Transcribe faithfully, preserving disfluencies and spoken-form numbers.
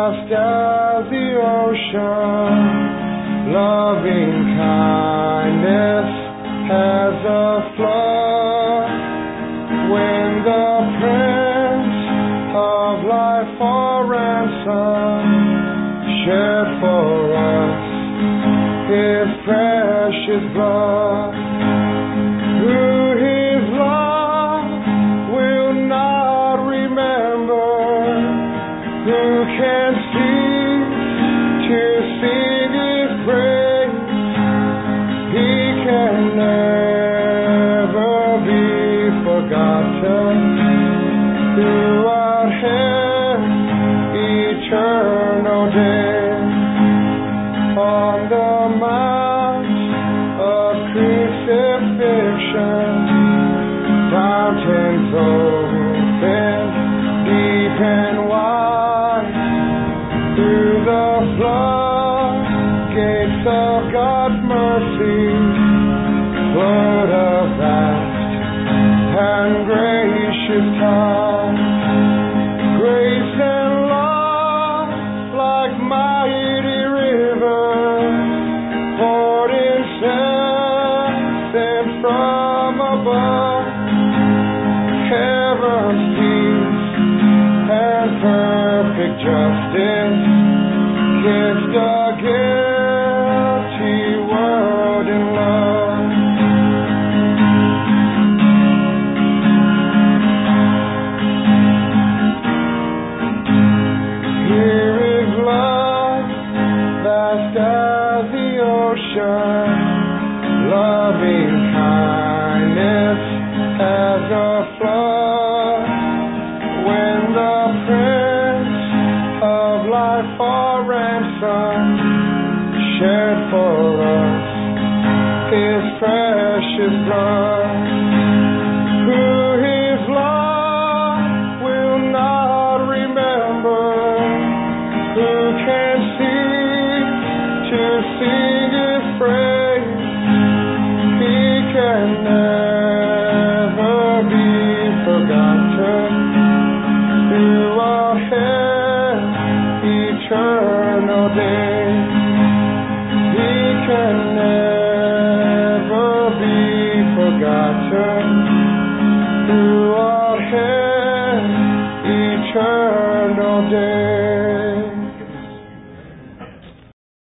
vast as the ocean, loving kindness has a flood. When the Prince of life for ransom shed for us His precious blood, who His love will not remember, who can cease to sing His praise? He can never be forgotten throughout His eternal days. On the mount of crucifixion, fountains open deep and wide, through the floodgates of God's mercy flowed a vast and gracious tide. Grace and love like mighty rivers poured incessant from above. Heaven's peace and perfect justice kissed a guilty world in love. Here is love, vast as the ocean, loving kindness as a flood. When the Prince of life for ransom shed for us His precious blood,